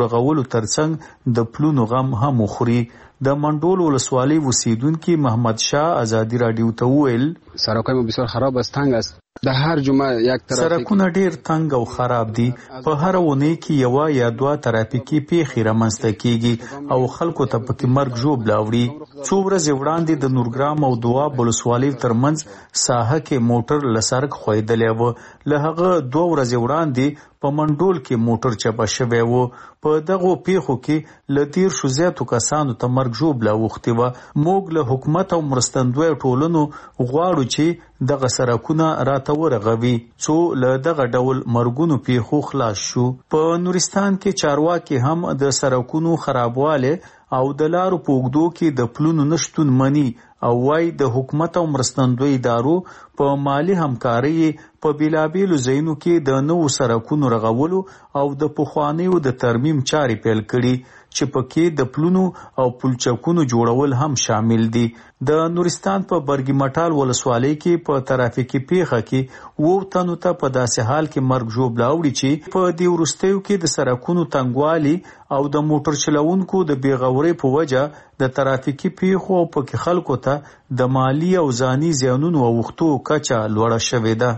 سړکونو رغولو ترڅنګ د پلونو غم هم وخوري. د منډول ولسوالۍ اوسیدونکي محمد شاه ازادي رادیو ته وویل سرکونه بسیار خراب است، تنگ است. در هر جمعه یک ترافیک سرکونه ډیر تنگ او خراب دي. په هر ونه کې یو یا دوه ترافیکي پیښې رامنځته کیږي او خلکو ته پکې مرګ ژوبله وړي. څو ورځې وړاندې د نورګرام او دواب ولسوالۍ ترمنځ ساحه کې موټر له سړک ښویدلی و. له هغه 2 ورځې وړاندې په منډول کې موټر چپه شوی و. په دغو پیښو کې له 10 زیاتو کسانو ته مرګ ژوبله اوښتې وه. موږ له حکومت او مرستندویو ټولنو غواړو چې دغه سرکونه راته ورغوي څو له دغه ډول مرګونو پیښو خلاص شو. په نورستان کې چارواکي هم د سرکونو خرابواله او د لارو په اوږدو کې د پلونو نشتون مني او وايي د حکومت او مرستندوی ادارو په مالی همکارۍ په بیلابیلو ځایونو کې د نوو سرکونو رغولو او د پخوانیو د ترمیم چارې پیل کړي چې پکې د پلونو او پلچکونو جوړول هم شامل دي. د نورستان په برګي مټال ولسوالۍ کې په ترافیکي پیښه کې 2 تنو ته په داسې حال کې مرګ ژوبله اوړي چې په دې وروستیو کې د سرکونو تنګوالي او د موټر چلوونکو د بېغورۍ په وجه د ترافیکي پیښو او پکې خلکو ته د مالی او ځاني زیانونو اوښتو کچه لوړه شوې ده.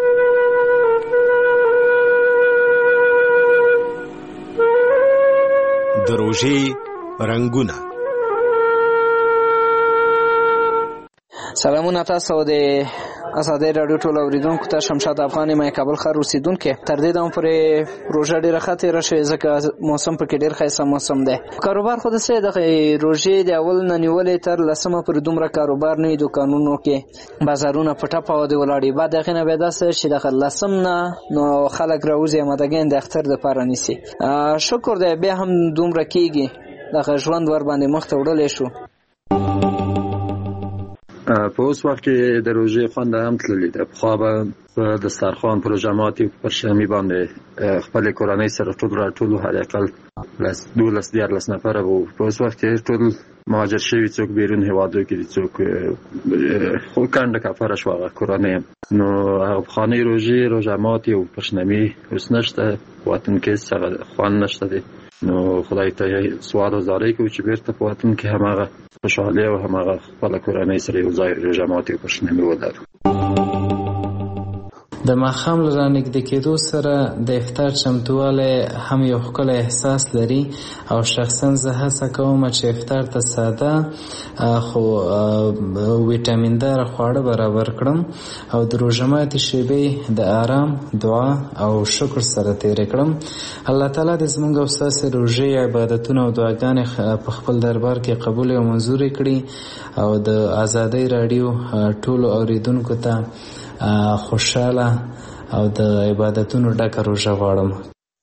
د روژې رنګونه. سلامونه تاسو د ازادي رادیو ټول اوریدونکو ته. شمشاد افغان ما کابل ښار اوسیدونکو. تر دې دمه پورې روژه ډیره ښه تېره شوې ځکه موسم پکې ډیر ښایسته موسم دی. کاروبار خو داسې د روژې د اول نه نیولې تر 10مه پورې دومره کاروبار نه وي. دوکانونو کې بازارونه په ټپه ودې ولاړ. بعد هغې نه بیا داسې چې د 10 نه نو خلک راوځي امادګۍ د اختر دپاره نیسي. شکر دی بیا هم دومره کېږي دغه ژوند ور باندې مخ ته وړلی شو. په اوس وخت کې د روژې خوند هم تللی ده. پخوا به په دسترخوان پروژه ماتي پر شمې باندې خپلې کورنۍ سره ټول راټولو حداقل 12-14 نفره وو. په اوس وخت کې ټول مهاجر شوي، څوک بیرون هېوادو کې دي، څوک خو کنډه کفره شو هغه کورنۍ. نو هغه پخوانۍ روژه ماتي او پرشنمي اوس نشته. په وطن کې هغه خوند نشته دی. نو خدای ته سوال او زاری کوو چې بیرته په وطن کې هماغه خوشحالي او هماغه خپله کورنۍ سره یو ځای روژه ماتي او پرشنمي ولرو. د ماښام له رانږدې کېدو سره د افطار چمتووالی هم یو ښکلی احساس لري او شخصا زه هڅه کوم چې افطار ته ساده خو ویټامین داره خواړه برابر کړم او د روژه ماتي شېبې د آرام، دعا او شکر سره تېرې کړم. الله تعالی دې زموږ او ستاسې روژې عبادتونه او دعاګانې په خپل دربار کې قبول او منظورې کړي او د ازادۍ راډیو ټولو اوریدونکو ته خوشحاله او د عبادتونو ډکه روژه غواړم.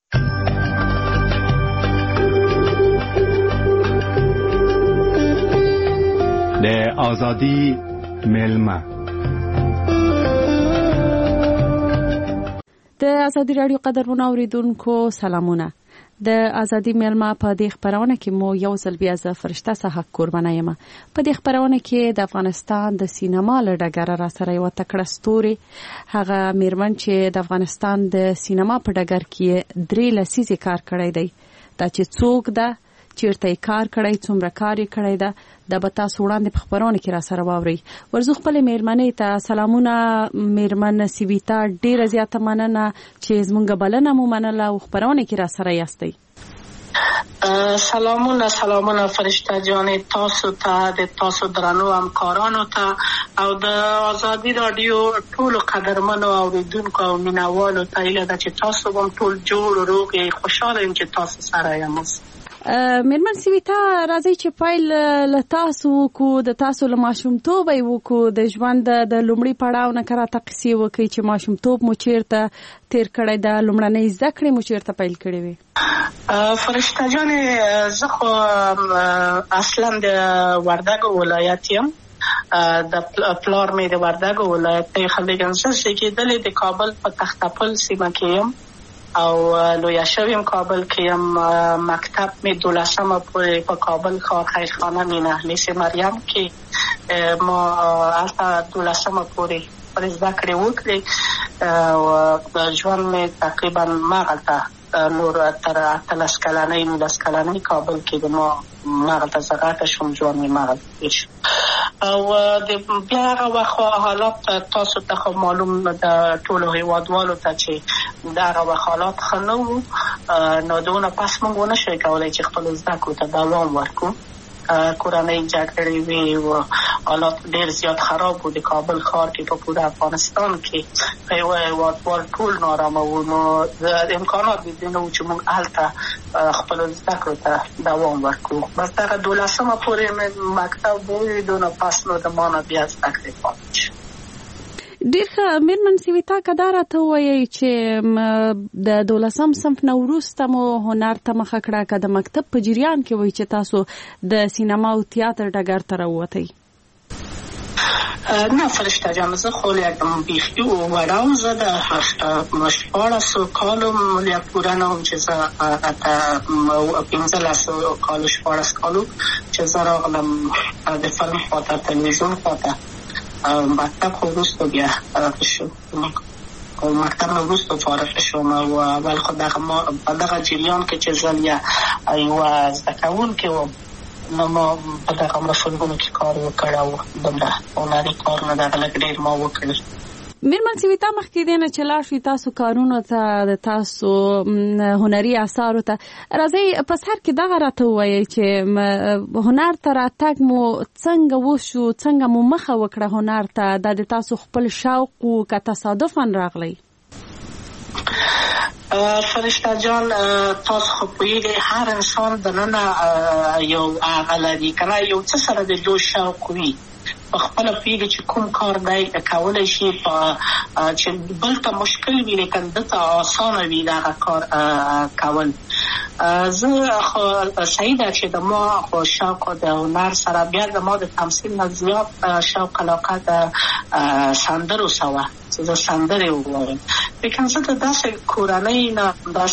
د ازادي مېلمه. د ازادي رادیو قدرمن اوریدونکو سلامونه. د ازادي مېلمه په دې خبرونه کې مو یو ځل بیا زه فرشته صحه قربانه یم. په دې خبرونه کې د افغانستان د سینما له ډګره را سره یو تکړه ستوري هغه میرمن چې د افغانستان د سینما په ډګر کې 3 لسیزې کار کړی دی. دا چې څوک ده، چیرته یې کار کړی، څومره کار یې کړی ده، دا به تاسو وړاندې په خبرونه کې را سره واورئ. ورځو خپلې میرمنې ته سلامونه. میرمن سیویتا ډیره زیاته مننه چې زمونږ بلنه مو منله او خبرونه کې را سره یاستئ. سلامونه فرشته جان تاسو ته، د تاسو درنو همکارانو ته او د ازادي رادیو ټولو قدرمنو اوریدونکو او مینوالو ته هیله ده چې تاسو هم ټول جوړ روغ یې. خوشحاله یم چې تاسو سره یم. میرمن سیویتا راځي چې پیل له تاسو وکړو، د تاسو له ماشومتوبه یې وکړو، د ژوند د لومړي پړاو نه که راته قصې وکړئ چې ماشومتوب مو چیرته تیر کړی ده، لومړنۍ زده کړې مو چیرته پیل کړې وې؟ فرشته جانې زه خو اصلا د وردګو ولایت یم. د پلار مې د وردګو ولایت دی. خلګنزه زیږېدلې د کابل په تختپل سیمه کې یم او لویه شویم کابل کې یم. مکتب مې 12مه پورې په کابل ښار خیرخانه مینهلیس مریم کې ما هلته 12مه پورې زده کړې وکړې او ژوند مې تقریبا مغلته نور تر 18 کلنۍ 19 کلنۍ کابل کې د ما مغز زغاته شوم ځوان مې مغز شو او د بیا هغه وخت حالات تاسو ته معلوم د ټولو هیوادوالو ته چې دا هغه حالات ښه نه وو نو دونه پس موږ ونه شوی کولی چې خپلو زده کړو ته دوام ورکړو کورنۍ جګړې وې او حالات ډېر زیات خراب وو د کابل ښار کې په پوره افغانستان کې په یوه هیوادوال ټول نارامه وو نو امکانات د دې نه وو چې موږ هلته خپلو زده کړو ته دوام ورکړو بس دغه 12مه پورې مې مکتب وویدو نو پس نو د ما نه بیا زده کړې پاتې شو ډېر ښه میرمن سویتا که دا راته ووایئ چې د 12م صنف نه وروسته مو هنر ته مخه کړه که د مکتب په جریان کې وایي چې تاسو د سینما او تیاتر ډګر ته راووتئ نه فرشته جان زه خو یکم بیخي وړه وم زه د 14 کالو یا پوره نه وم چې زه 15 کالو 14 کالو چې زه راغلم د فلم خواته تلویزیون خواته مکتب خو وروسته بیا فارغ شو او مکتب نه وروسته فارغ شوم او اول خو په دغه جریان کې چې زه یوه زده کوونکې وم نو ما په دغه مفهومونو کې کار وکړ او دومره هنري کارونه دغه لږ ډېر ما وکړل میرمن سویتا مخکې دی نه چې لاړ شئ تاسو کارونو ته د تاسو هنري اثارو ته راځئ په سر کې دغه راته ووایئ چې هنر ته راتګ مو څنګه وشو څنګه مو مخه وکړه هنر ته دا د تاسو خپل شوق و که تصادفا راغلی فرشته جان تاسو خو پوهېږئ هر انسان دننه یو هغه لري که نه یو څه سره د دو شوق وي په خپله پوهېږي چې کوم کار دی کولی شي چې بل ته مشکل وي لیکن ده ته اسانه وي دغه کار کول زه خو صحیح ده چې د ما خو شوق د هنر سره بیا د ما د تمثیل نه زیات شوق علاقه د سندرو سره وه چې زه سندرې ووایم لیکن زه د داسې کورنۍ نه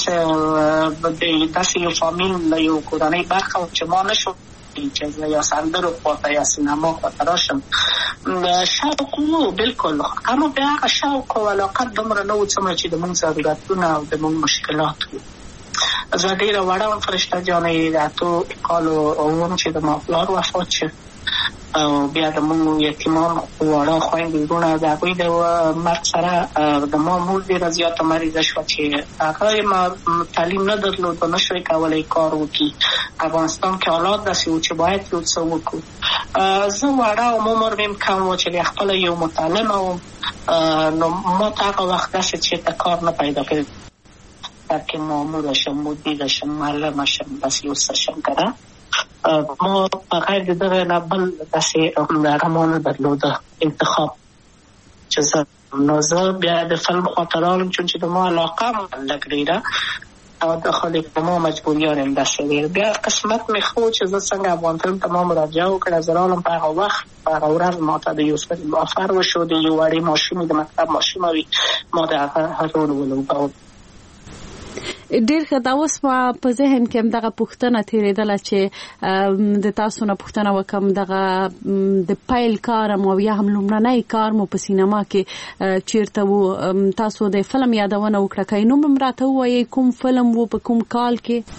داسې یو فامیل له یو کورنۍ برخه وم چې ما نشو چې یا سندرو خواته یا سینما خواته راشم شوق وو بلکل اما بیا هغه شوق او علاقه دومره نه وو څومره چې د موږ ضرورتونه او د موږ مشکلات وو زه ډېره وړه وم فرشته جانې د 8 کالو وم چې د ما پلار وفات شو او بیا د موږ یتیمان واړه خویندې وروڼه د هغوی د مرګ سره د ما مور ډېره زیاته مریضه شوه چې هغه ما تعلیم نه درلود او نه شوی کولی کار وکړي افغانستان کې حالات داسې وو چې باید یو څه وکړو زه وړه وم عمر مې کم وو چې خپله یو متعلمه وم نو ما ته هغه وخت داسې چېرته کار نه پیدا کړی بلکې ماموره شم مدیره شم معلمه شم بس یو څه شم که ما بغیر د دغه نه بل داسې هغه ما نه درلوده انتخاب چې زه نو زه بیا د فلم خواته راغلم چون چې د ما علاقه م لږ ډېره او د خلک د ما مجبوریان هم داسې ډېر بیا قسمت مې ښه و چې زه څنګه افغان فلم ته ما مراجعه وکړه زه راغلم په هغه وخت په هغه ورځ ما ته د یو څه آفر وشو د یو وړې ماشومې د مکتب ماشومه وي ما د هغه رول ولوباوه ډېر ښه دا اوس په ذهن کې هم دغه پوښتنه تېرېدله چې د تاسو نه پوښتنه وکړم دغه د پیل کار او یا هم لومړنی کار مو په سینما کې چیرته و تاسو د فلم یادونه وکړه که نوم هم راته ووایئ کوم فلم و په کوم کال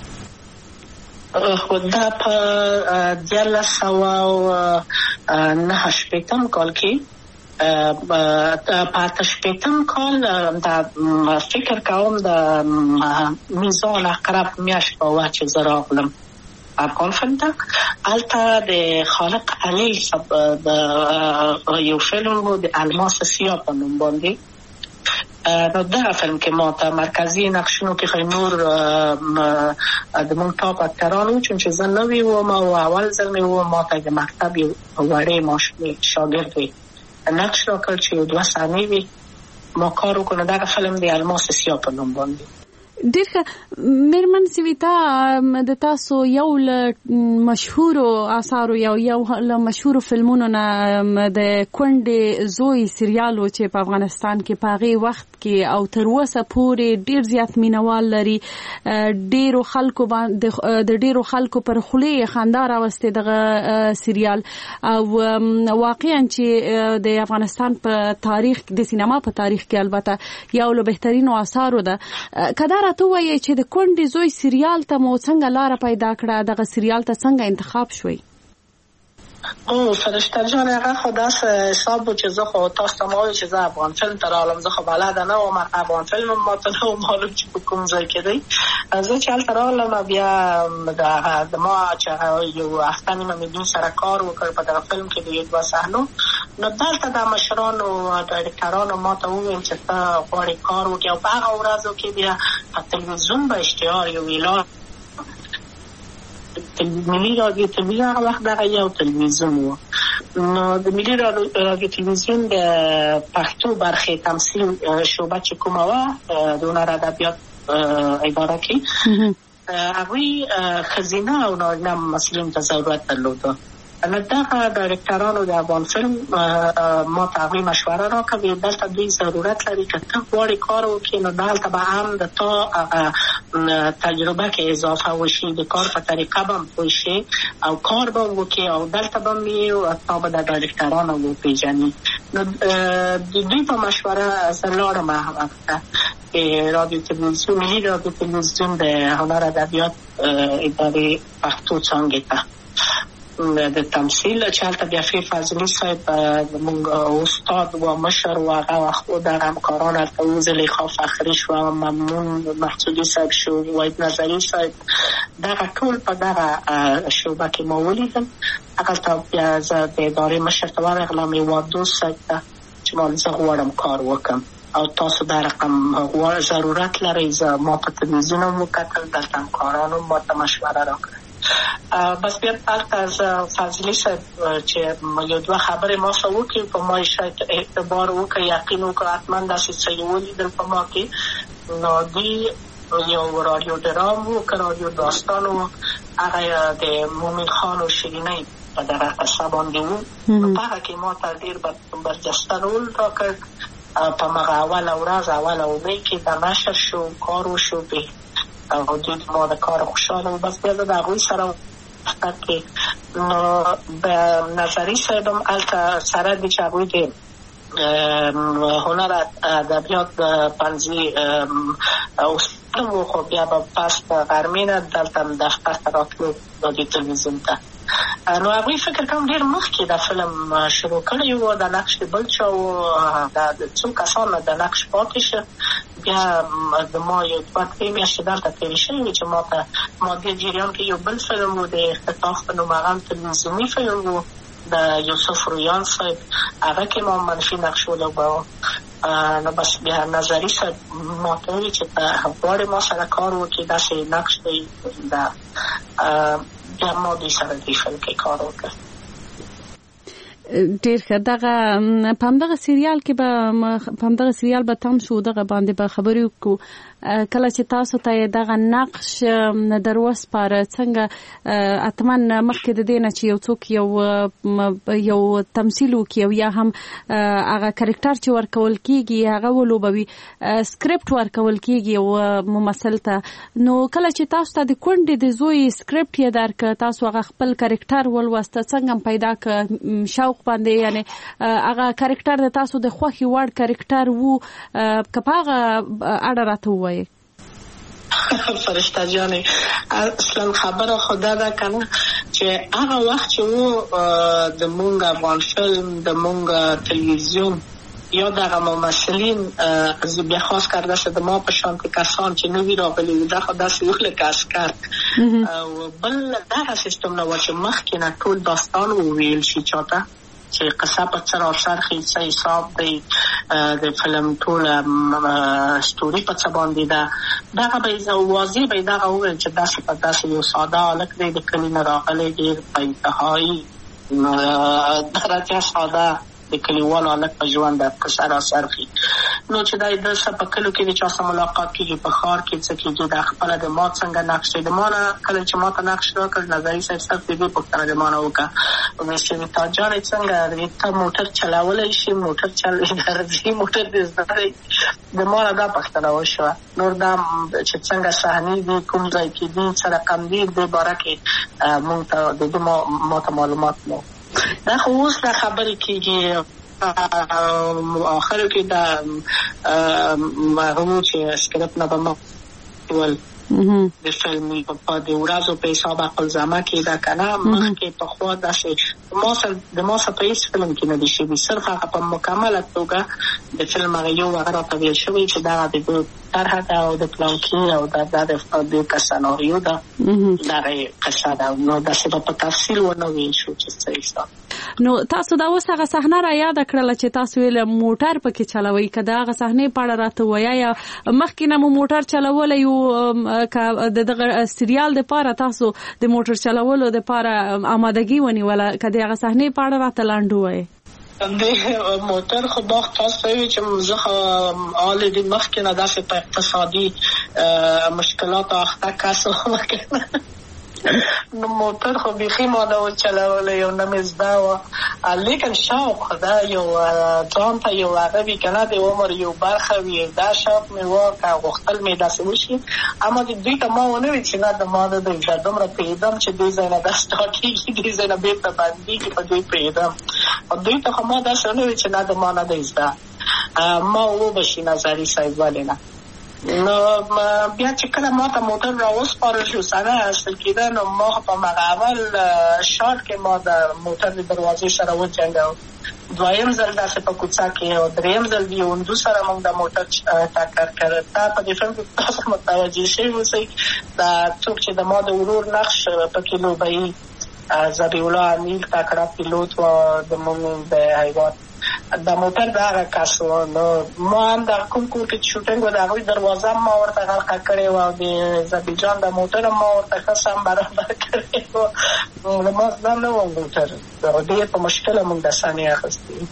کې خو دا په 1989 کال کې په 88 کال د فکر کوم د میزان اقرب میاشت په وخت چې زه راغلم افغان فلم ته هلته د خالق علی د یو فلم و د الماس سیاه په نوم باندې نو دغه فلم کې ما ته مرکزي نقشونو کې نور د مونږ ټاپ اکتران وو چون چې زه نوی وم او اول ځل مې و ما ته د مکتب یو وړې ماشومې شاګرد وي نقش راکړ چې 2 ثانیې وي ما کار وکړ دغه فلم د الماس سیاه په نوم باندې ډېر ښه میرمن سویتا د تاسو یو له مشهورو اثارو یو له مشهورو فلمونو نه د کونډې زوی سریال چې په افغانستان کې په هغې وخت کې او تر اوسه پورې ډېر زیات مینوال لري ډېرو خلکو پر خولې یې خندا راوستې دغه سریال او واقعا چې د افغانستان په تاریخ د سینما په تاریخ کې البته یو له بهترینو اثارو ده که دا راته وایي چې د کونډې زوی سریال ته مو څنګه لاره پیدا کړه، دغه سریال ته څنګه انتخاب شوي؟ فرشته جان هغه خو داسې حساب و چې زه خو تاسو ته ما وایي چې زه افغان فلم ته راغلم. زه خو بلده نه وم، افغان فلم هم ماته نه و معلوم چې په کوم ځای کې دی. زه چې هلته راغلم بیا د ما چې یو هفته نیمه مې دوی سره کار وکړ په دغه فلم کې د یو دوه صحنو. نو دلته د مشرانو ډایرکټرانو ماته وویل چې ته غواړې کار وکړې او په هغه ورځو کې بیا په تلویزیون به اشتهار یو اعلان ملي رادیو تلویزیون هغه وخت دغه یو تلویزیون و. نو د ملي رادیو تلویزیون د پښتو برخې تمثیل شعبه چې کومه وه د هنر ادبیات اداره کې هغوی ښځینه او نارینه ممثلینو ته ضرورت درلوده. نو دغه ډایرکټرانو د افغان فلم ما ته هغوی مشوره راکړه، دلته دوی ضرورت لري که ته غواړې کار وکړې نو دلته به هم د تا تجربه کې اضافه وشي، د کار په طریقه به هم پوه شي او کار به وکړې او دلته به هم یې تا به د ډایرکټرانو وپېژني. نو د دوی په مشوره زه لاړم هغه ته رادیو تلویزیون ملي رادیو تلویزیون د هنر ادبیات ادارې پښتو څانګې ته د تمثیل چې هلته بیا فیر فضلي صاحب زموږ استاد و مشر و هغه وخت دغه همکاران هلته و، زلیخا فخري شوه، ممنون محسودي صاحب شو، وحید نظري صاحب، دغه ټول په دغه شعبه کې ما ولیدل. هغلته بیا زه د ادارې مشر ته ورغلم هېواد دوست صاحب ته چې زه غواړم کار وکړم او تاسو دا رقم ضرورت لرئ. زه ما په تلویزیون هم وکتل، دلته همکارانو ما ته مشوره راکړه. بس بیا هلته زه فضلي صاحب چې یو دوه خبرې ما سره وکړي په ما یې شاید اعتبار وکړه، یقین وکړه حتما داسې څه یې ولیدل په ما کې. نو دوی یو رادیو ډرام و که رادیو داستان و، هغه د مومن خان و شیرینۍ په دغه قصه باندې و. په هغه کې ما ته ډېر برجسته رول راکړ. په مغه اوله ورځ اوله اونۍ کې د نشر شو، کار وشو او دوی ما د کار خوشحاله و. بس بیا زه د هغوی سره وختت کې نو د نظري صاحب هم هلته سره دي چې هغوی د هنر ادبیات پنځي استاد و، خو بیا به پس د غرمې نه دلته دفتر ته راتلو د تلویزیون ته. نو هغوی فکر کوم ډېر مخکې د فلم شروع کړی و، د نقش د بل چا و، د څو کسانو د نقش پاتې شه. بیا د ما یو دوه درې میاشتې دلته تېرې شوې وې چې ما دې جریان کې یو بل فلم و د اختطاف په نوم، هغه هم تلویزیوني فلم و د یوسف رویان صاحب، هغه کې ما منفي نقش ولوباوه. نو بس بیا نظري صاحب ما ته وویل چې ته غواړې ما سره کار وکړې، داسې نقش دی بیا ما دوی سره دې فلم کې کار وکړ. ډیر ښه. دغه په همدغه سریال کې به په همدغه سریال به تم شو، دغه باندې به خبرې وکړو. کله چې تاسو ته دغه نقش در وسپاره څنګه اتمن مخکې د دې نه چې یو څوک یو تمثیل وکړي او یا هم هغه کرکټر چې ورکول کېږي هغه ولوبوي، سکرپټ ورکول کېږي یو ممثل ته، نو کله چې تاسو ته د کونډې د زوی سکرپټ یې درکړه، تاسو هغه خپل کرکټر ولوسته، څنګه پیدا کړ شوق باندې، یعنی هغه کرکټر د تاسو د خوښې وړ کرکټر وو که په هغه اړه راته ووایئ؟ فرشته جانې اصلا خبره خدا ده کنه چې هغه وخت چې وو د مونږ افغان فلم د مونږ تلویزیون یا دغه ممثلین از بیا خاص کرده شده ما په شانت کسان چې نوی راغلي دا خو داسې یو لکه عسکر او بل دغه سیستم نه و چې مخکې نه ټول داستان وویل شي چاته چې قصه په سراسر څه حساب دی د فلم ټول ستوري په څه باندې ده دغه به واضح به دغه وویل چې داسې په داسې یو ساده هلک دی د کلي نه راغلی ډېر په انتهایي درجه ساده د کلیوالو هلک په ژوند په سراسر خي نو چې دا د څه په کلو کې د چا سره ملاقات کېږي په ښار کې څه کېږي دا خپله د ما څنګه نقش دی د ما نه کله چې ما ته نقش راکړ نظري صاحب صرف د دې پوښتنه د ما نه وکړه ویل چې تاجانې څنګه ته موټر چلولی شي موټر درځي موټر دې زده دی د ما نه دا پوښتنه وشوه نور دا چې څنګه صحنې دي کوم ځای کې دي څه رقم دي دې باره کې مونږ ته د دې ما ته معلومات نه دا خو اوس دا خبرې کېږي آخرو کې دا هغه چې سکرپټ نه به ما ول د فلم په د ورځو په حساب عقل زما کې دا کنه مخکې په خوا داسې د ما سره په هیڅ فلم کې نه دي شوي، صرف هغه په مکمله توګه د فلم هغه یو هغه راته ویل شوی چې دا د طرحه ده او د پلان کې او دا د سناریو ده دغه قصه ده، نو داسې په تفصیل ونه ویل شو چې څه حساب. نو تاسو دا اوس هغه صحنه را یاد کړله چې تاسو ویل موټر پکې چلوي، که دا هغه صحنې په اړه راته وایه یا مخکې نه مو موټر چلولی یو که د دغه سریال دپاره تاسو د موټر چلولو دپاره آمادګي ونیوله، که د هغه صحنې په اړه راته لنډ ووایې. د موټر خو باغ تاسو وی چې زه حال د مخکې نه داسې په اقتصادي مشکلات اخته کسو وکړم نو موټر خو بیخي ما نه چلولی او نه مې زده وه، لیکن شوق دا یو ځان ته یو هغه وي که نه د عمر یو برخه وي، دا شوق مې وه که غوښتل مې داسې وشي، اما د دوی ته ما ونه وي چې نه د ما نه دی دومره پوهېدم چې دوی ځای نه دا سټارټېږي دوی ځای نه بېرته بندېږي، په دوی پوهېدم. دوی ته خو ما داسې ونه وي چې نه د ما نه دی زده، ما وبشي نظري صاحب ولې نه. نو بیا چې کله ما ته موټر را وسپارل شو سره اصل کېده، نو ما په هغه اول شاټ کې ما د موټر د دروازې سره وجنګاو، دویم ځل داسې په کوڅه کې او دریم ځل د یو هندو سره موږ د موټر ټکر کړی. دا په دې فلم کې تاسو متوجه شوي اوسئ دا څوک چې د ما د ورور نقش پکې لوبوي ذبیح الله امیر تکړه پیلوټ و د موږ د هیواد د موټر د هغه کس و. نو ما هم د کوم کور کې شوټینګ و د هغوی دروازه هم ما ورته غلقه کړې وه او د ذبیح جان د موټر هم ما ورته ښه سم برابر کړې وه. نو ما زده نه وم موټر، ډېر په مشکله موږ د صحنې اخیستې.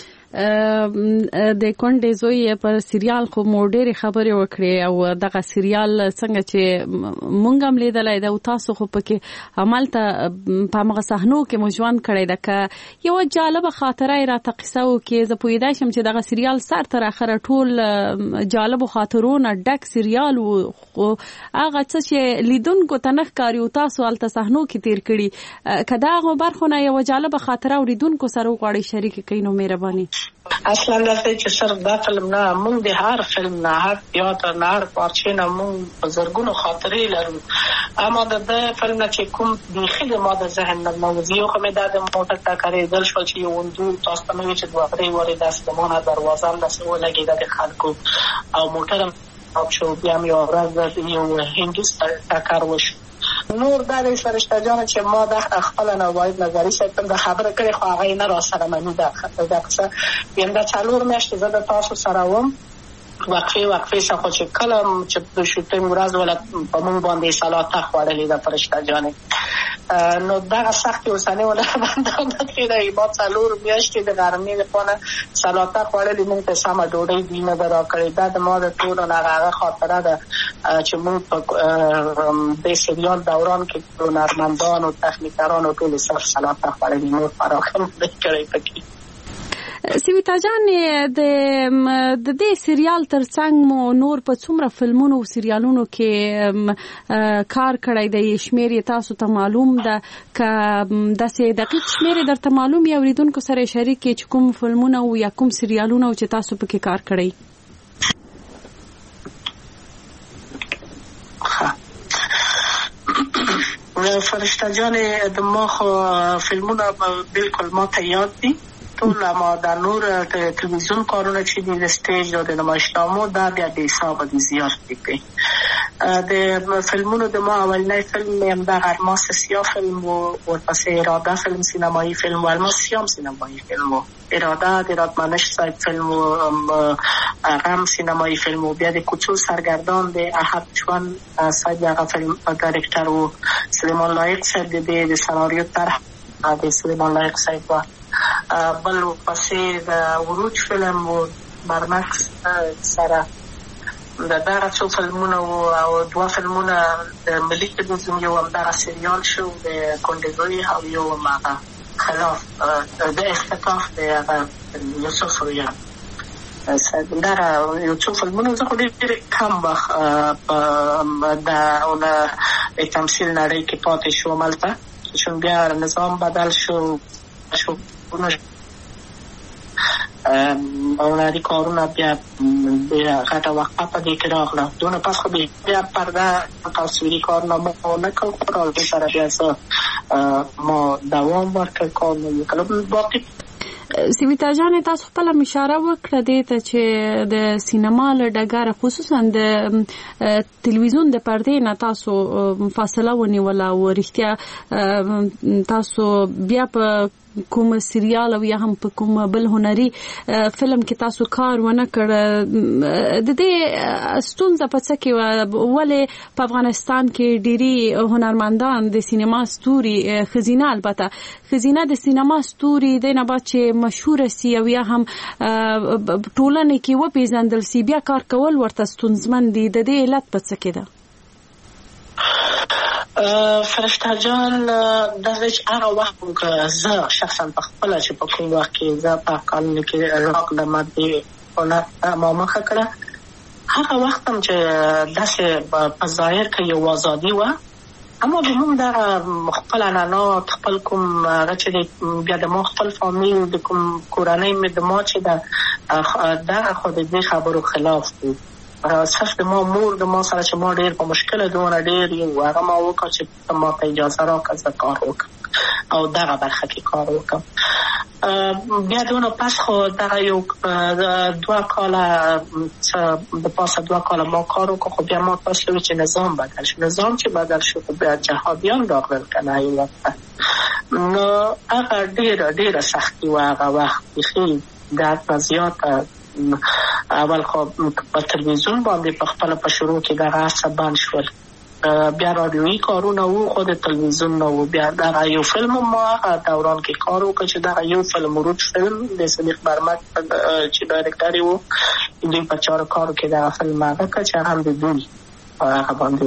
د کونډې زوی پر سریال خو مو ډېرې خبرې وکړې او دغه سریال څنګه چې مونږ هم لیدلی ده او تاسو خو پکې همالته په همغه صحنو کې مو ژوند کړی ده، که یوه جالبه خاطره یې راته قصه وکړې. زه پوهېدی شم چې دغه سریال سر تر اخره ټول جالبو خاطرو نه ډک سریال و، خو هغه څه چې لیدونکو ته نه ښکاري او تاسو هلته صحنو کې تېر کړي، که د هغو برخو نه یوه جالبه خاطره اوریدونکو سره وغواړئ شریکه کړئ نو مهرباني. اصلا داسې چې صرف دا فلم نه، موږ د هر فلم نه، هر تیاتر نه، هر پارچې نه موږ په زرګونو خاطرې لرو، اما د فلم نه چې کوم بیخي د ما د ذهن نه نوځي یو خو مې دا د موټر ټکرېدل شول چې یو هندو تاسو ته مې ویل چې دوه درې وارې داسې د ما نه دروازه هم داسې ولګېده د خلکو او موټر هم خراب شو. بیا هم یوه ورځ یو هندو ټکر وشو. نور دا د فرشته جانه چې ما د خپله نه باید نظري صاحب د خبره کړې خو هغه یې نه را سره مني دا قصه. بیا دا 4 میاشتې زه د تاسو سره وم وقفې څخه چې کله چې د شوټینګ ورځ ولا په موږ باندې سلاته خوړلې ده فرشته جانې، نو دغه سختې اوسنۍ ولا باندې کېدای ما 4 میاشتې د ګرمۍ لپاره سلاته خوړلې، موږ ته سمه ډوډۍ دوی نه ده راکړې. دا د ما د ټولو نه هغه خاطره ده چې موږ په دې سریال دوران کې هنرمندان او تخنیکران او ټول صرف سلاته خوړلې، نور فراخم نه کړی پکې. سویتا جان د دې سریال ترڅنګ مو نور په څومره فلمونو او سریالونو کې کار کړی دی؟ شمیر یې تاسو ته معلوم ده؟ که داسې دقیق شمیر یې درته معلوم یا اوریدونکو سره شریک کړئ چې کوم فلمونه او یا کوم سریالونه چې تاسو پکې کار کړی؟ فرشته جان د ما خو فلمونه بالکل ما ته یاد دي ټول، اما د نور تلویزیون کارونه چې دي د سټیج او د نمایشنامو دا بیا د حساب دي زیات دي. د فلمونو د ما اولنی فلم مې همدغه الماس سیاه فلم و، ورپسې اراده فلم سینمایی فلم و، الماس سیاه سینمایی فلم و، اراده د رادمنش صاحب فلم و، غم سینمایی فلم و، بیا د کوڅو سرگردان د احد چوان صاحب هغه فلم ډایرکټر و، سلیمان لایق صاحب د سناریو طرح د سلیمان لایق صاحب و، بل پسې د وروج فلم و برمکس سره د دغه څو فلمونه او 2 فلمونه د ملي تلویزیون، یو همدغه سریال شو د کونډې زوی او یو هم خلاف د اختطاف د هغه یوسف رویان. دغه یو څو فلمونه زه خو ډېر کم وخت د تمثیل نړۍ کې پاتې شوم هلته، چون بیا نظام بدل شو هنري کارونه بیا غټه وقفه په دې کې راغله. دونه پس خو بیا پرده تصویري کارنامه نه کړو، او دې سره بیا ما دوام ورکړ کار نه وکړم. باقي سیویتا جان تاسو خپل اشاره وکړه دې ته چې د سینما له ډګره خصوصا د تلویزیون د پردې نه تاسو فاصله ونیوله او رښتیا تاسو بیا په کوم سریال او یا هم په کوم بل هنري فلم کې تاسو کار ونه کړ. د دې ستونزه په څه کې ولې په افغانستان کې ډېری هنرمندان د سینما ستوري خزینه البته خزینه د سینما ستوري د نه بعد چې مشهور سي او یا هم ټولنه کې وپیژندل سي بیا کار کول ورته ستونزمن دي. د دې علت په څه کې ده؟ فرشته جان دغه هغه وخت که زه شخصا په خپل چې په کوم وخت کې زه په قانون کې راک د ماده هنر ما مخه کړه، هغه وخت هم چې داسې په ظاهر کې یو ازادي وه، اما به موږ دغه خپل عنعنات خپل کوم هغه چې بیا د ما خپل فامیل د کوم کورنۍ مې د ما چې دغه خو د دې خبرو خلاف بود. صرف د ما مور د ما سره چې ما ډېر په مشکله دونه ډېر یو هغه ما وکړه چې ما ته اجازه راکړه زه کار وکړم او دغه برخه کې کار وکړم. بیا دونه پس خو دغه یو 2 کاله د پاسه 2 کاله ما کار وکړ، خو بیا ما تاسو چې نظام بدل شو. نظام چې بدل شو خو بیا جهادیان راغلل کنه یو وخت. نو هغه ډېره سختي و هغه وخت بخیل درد زیاته. اول خو په تلویزیون باندې په خپل په شروع کې دغه عصبان شول، بیا رادیویی کارونه وو، خو د تلویزیون نه وو. بیا دغه یو فلم ما دوران کې کار وکړ چې دغه یو فلم ورود فلم د صدیق برمک چې ډایرکټر وو، دوی په چارو کارو کې دغه فلم هغه کړ چې هم د دوی هغه باندې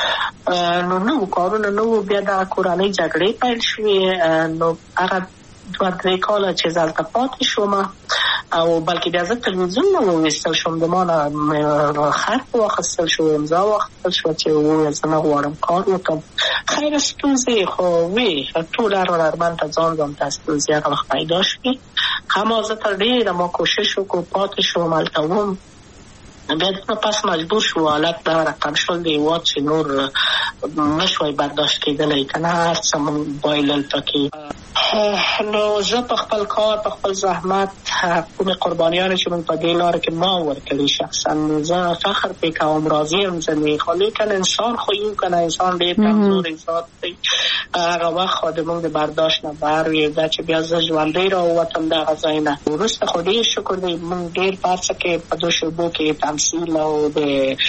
نو کارونه نو. بیا دغه کورنۍ جګړې پیل شوې، نو هغه 2-3 کاله چې زلته پاتې شوم او بلکې بیا زه تلویزیون نه وویستل شوم، د ما نه خط واخیستل شو، امضا واخیستل شو چې وویل زه نه غواړم کار وکړم. خیر ستونزې خو وې، ټول هنرمند ته ځان ته ستونزې هغه وخت پیدا شوې. اما زه تر ډېره ما کوشش وکړو پاتې شوم هلته وم. بیا دغه پس مجبور شو حالت دا رقم شول د هېواد چې نور نشوی برداشت کېدلی که نه هر څه مونږ بایلل پکې. نو زه په خپل کار په خپل زحمت کومې قربانیانې چې مونږ په دې لاره کې ما ورکړي شخصا زه فخر پرې کوم، راضي یم ځینې. خو لیکن انسان خو یو که نه انسان ډېر کمزوری ذات دی. هغه وخت خو د مونږ د برداشت نه بهر وي دا چې بیا زه ژوندی راووتم دغه ځای نه. وروسته خو ډېر شکر دی مونږ ډېر په هر څه کې په دو شعبو کې تمثیل او د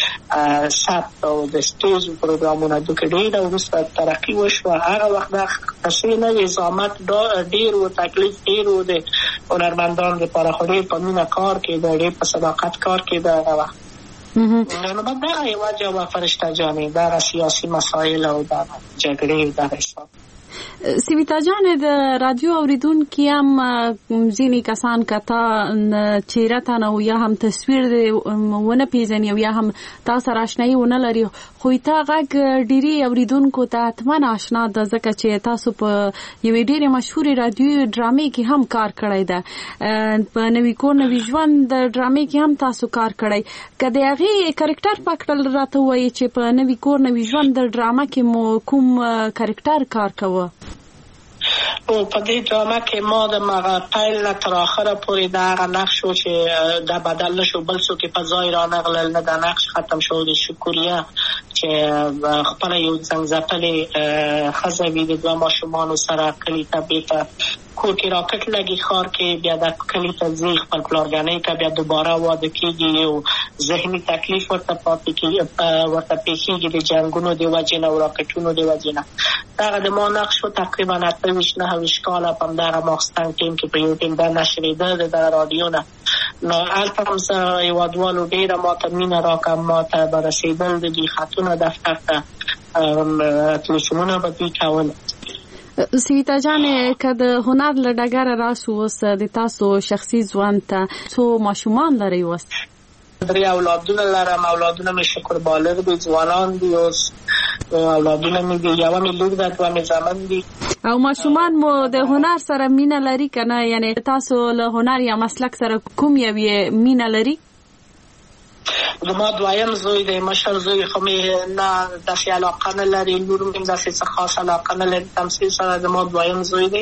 ثبت او د سټیج پروګرامونه دوی ډېره وروسته ترقي وشوه. هغه وخت دا قصې نه وې، زحمت ډېر و، تکلیف ډېر و د هنرمندانو لپاره، خو ډېر په مینه کار کېده، ډېر په صداقت کار کېده هغه وخت. نو بعد دغه یوه جواب فرشته جانې دغه سیاسي مسایل او دغه جګړې دغه حساب. سیویتا جان د رادیو اوریدونکي هم ځینې کسان کتا چهره ته نه یا هم تصویر ونه پیژني او یا هم تا سره آشنایي ونه لري، خو تا غږ ډېری اوریدونکو ته حتما آشنا ده ځکه چې تاسو په یوې ډېرې مشهورې رادیو ډرامې کې هم کار کړی ده. په نوي کور نوي ژوند ډرامې کې هم تاسو کار کړی. که د هغې کرکټر په کړل راته ووایي چې په نوي کور نوي ژوند ډرامه کې مو کوم کرکټر کار کوه؟ او په دې ډرامه کې ما د پیل نه تر آخره پورې د هغه نقش و چې دا بدل نشو، بل څوک په ځای رانغلل نه، دا نقش ختم شو. د شکریه چې خپله یو زنګ-ځپلې ښځه وي د 2 ماشومانو سره کلي ته بیرته کور کې راکټ لګي ښار کې، بیا د کلي ته ځي خپل پلارګنۍ ته، بیا دوباره واده کېږي، یو ذهني تکلیف ورته پېښېږي د جنګونو د وجې نه او راکټونو د وجې نه. دغه د ما نقش و تقریبا 28-29 کاله په همدغه ماخستن ټیم کې په یو ټیم دا نشرېده د دغه راډیو نه. نو هلته هم زه هېوادوالو ډېره ما ته مینه راکړه، ما ته به رسېدل د دوی خطونه دفتر ته تلیفونونه به دوی کول. سیویتا جان که د هنر له ډګره راسو اوس د تاسو شخصي ژوند ته څو ماشومان لرئ؟ اوس 3 اولادونه لرم. اولادونه مې شکر بالغ دي، ځوانان دي. اوس اولادونه مې دي، یوه مې لور ده، دوه مې زامن دي. او ماشومان مو د هنر سره مینه لري که نه؟ یعنی تاسو له هنر یا مسلک سره کوم یوې مینه لري؟ زما دویم زوی دی، مشر زوی خو مې نه داسې علاقه نه لري، لور مې داسې څه خاص علاقه نه لري تمثیل سره. زما دویم زوی دی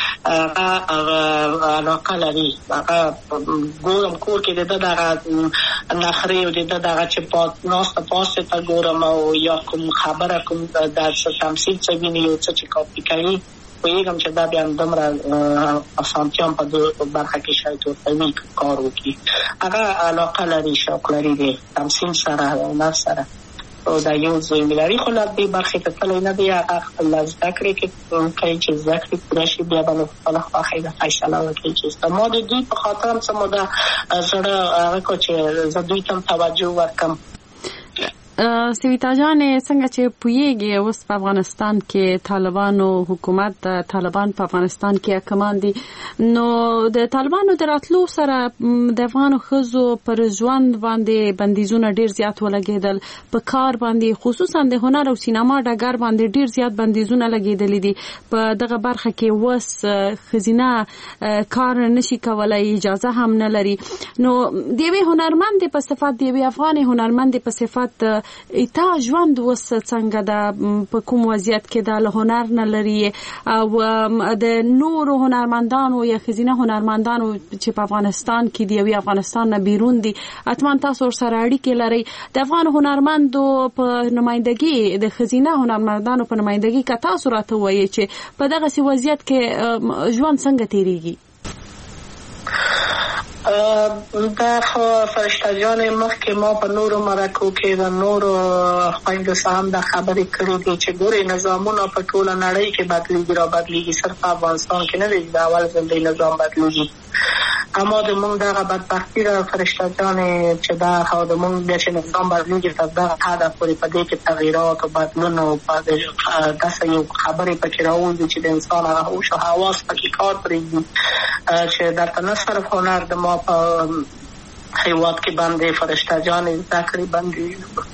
هغه علاقه لري، هغه ګورم کور کې د ده دغه نخرې او د ده دغه چې ناسته پاسته ته ګورم او یا کوم خبره کوم د تمثیل څه ویني یو څه چې کاپي کوي، پوهېږم چې دا بیا دومره اسانتیا هم په برخه کې شاید ورته وي کار وکړي. هغه علاقه لري، شوق لري د تمثیل سره، هنر سره. او دا یو زوی مې لري، خو له دې برخې ته تللی نه دی. هغه خپله زده کړې کوي چې زده کړې پوره شي، بیا به له خپله خوښۍ د فیصله وکړي چې ما د دوی په خاطر هم څه موده زړه هغه کړو چې زه دوی ته هم توجه ورکړم. سویتا جانې څنګه چې پوهیږي اوس په افغانستان کې طالبانو حکومت، طالبان په افغانستان کې حاکمان دي، نو د طالبانو د راتلو سره د افغانو ښځو پر ژوند باندې بندیزونه ډیر زیات ولګېدل، په کار باندې خصوصا د هنر او سینما ډګر باندې ډیر زیات بندیزونه لګېدلي دي. په دغه برخه کې اوس ښځینه کار نشي کولای، اجازه هم نه لري. نو د یوې هنرمندې په صفت، د یوې افغانې هنرمندې په صفت ایتا ژوند وس څنګه ده، په کوم وضعیت کې ده، له هنر نه لري او د نورو هنرمندانو یا ښځینه هنرمندانو چې په افغانستان کې دی او افغانستان نه بیرون دي، حتما تاسو ورسره اړیکې لرئ. د افغان هنرمندو په نمائندګي، د ښځینه هنرمندانو په نمائندګي که تاسو راته ووایئ چې په دغسې وضعیت کې ژوند څنګه تیریږي؟ دا خو فرشته جانې مخکې ما په نورو مرکو کې د نورو خویندو سره هم دا خبرې کړې دي چې ګورې نظامونه په ټوله نړۍ کې بدلېږي، را بدلېږي، صرف په افغانستان کې نه دی د اول ځل دی نظام بدلېږي. اما د مونږ دغه بدبختي ده فرشته جانې چې دا خو د مونږ بیا چې نظام بدلېږي تر دغه حده پورې په دې کې تغییرات او بدلون او داسې یو خبرې پکې راوځي چې د انسان هغه هوش او حواس پکې کار پرېږدي چې درته نه صرف هنر د ما په هیواد کې باندې فرشته جانې زده کړې باندې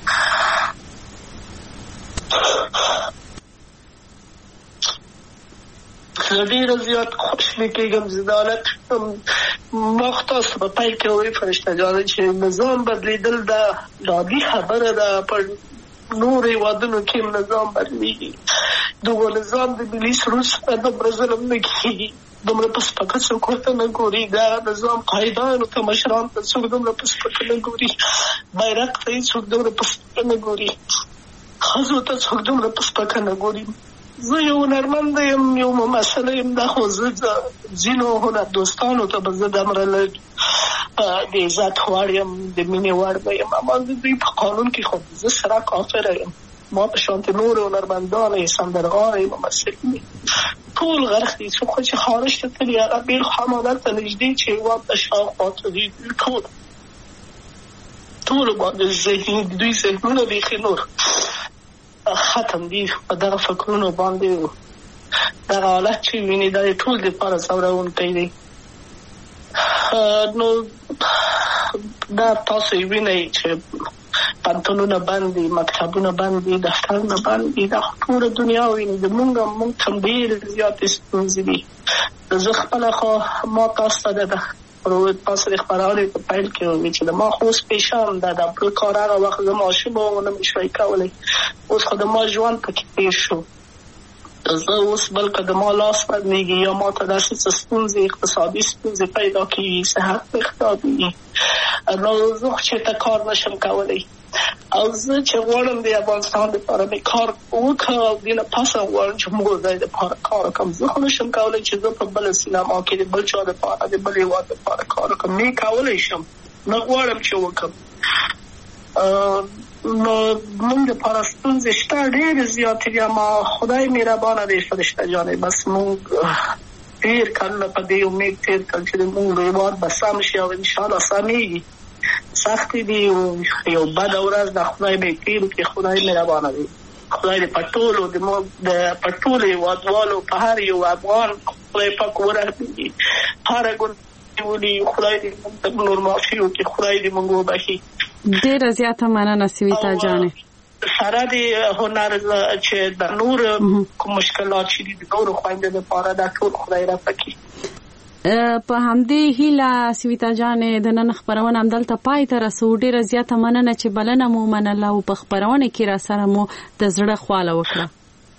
زه ډېره زیات خوشحالي کېږم. زه د حالت مخ تاسو په پیل کې ووایي فرشته جانې چې نظام بدلېدل دا عادي خبره ده، په نور هیوادونو کې نظام بدلېږي. دغه نظام د ملي سرود سره دومره ظلم نه کېږي، دومره په سپکه څوک ورته نه ګوري. دا نظام قایدانو ته مشرانو ته څوک دومره په سپکه نه ګوري، بیرغ ته یې څوک دومره په سپکه نه ګوري، ښځو ته څوک دومره په سپکه نه ګوري. زه یو هنرمند یم، یو ممثل یم، دا خو زه ځینو هنر دوستانو ته به زه دومره د عزت وړ یم، د مینې وړ به یم، اما د دوی په قانون کې خو زه سره کافره یم. ما په شانتې نور هنرمندان یې، سندرغاړه یې، ممثل یې، ټول غرق دي. څوک خو چې خارج ته تلي هغه بېل خامادر ته نږدې چې هېواد ته شاوخوا ته دي، ټولو باندې ذهني دوی ذهنونه بیخي نور ختم دي په دغه فکرونو باندې. دغه حالت چې ویني دا د ټول دپاره ځورونکی دی. نو دا تاسو یې وینئ چې پنتونونه بند دي، مکتبونه بند دي، دفترونه بند دي، دا ټوله دنیا ویني. د موږ ته ډېرې زیاتې ستونزې دي. زه خپله خو ما تاسو ته تاسو د خپرونې په پیل کې ووایي چې د ما خو اوس پیشان ده، د بل کار هغه وخت زه ماشوم وم، نه مې شوی کولی. اوس خو د ما ژوند پکې تېر شو. زه اوس بلکې د ما لاس بدلېږي یا ما ته داسې څه ستونزې، اقتصادي ستونزې پیدا کېږي، صحت مې خرابېږي، نو زه خو چېرته کار نشم کولی. او زه چې غواړم د افغانستان دپاره مې کار وکړم او دې نه پس هم غواړم چې موږ ځای دپاره کار وکړم. زه خو نشم کولی چې زه په بله سینما کې د بل چا دپاره د بل هېواد دپاره کار وکړم. نه کولی شم، نه غواړم چې وکړم. نو موږ دپاره ستونزې شته ډېرې زیاتې دي، اما خدای مهربانه دی فرشته جانې. بس موږ ډېر کلونه په دې امید تېر کړل چې زموږ هېواد به سم شي او انشاءالله سمېږي. سختې دي، یو بده ورځ د خدای به تېر کړي. خدای مهربانه دی. خدای دې په ټولو په ټولو هېوادوالو، په هر یو افغان خدای پاک ورحمېږي، هره ګناه ولي. خدای دې موږ ته نور معافي وکړي، خدای دې موږ وبخي. ډېره زیاته مننه سویتا جانې. سره د هنر چې د نور کوم مشکلات چې د نور خويندو لپاره د ټول خدای را پکې. په همدې هیله سویتا جانې د نن خبرونه همدلته پای ته رسو. ډیره زیاته مننه چې بلنه مو منله او په خبرونه کې را سره مو د زړه خواله وکړه.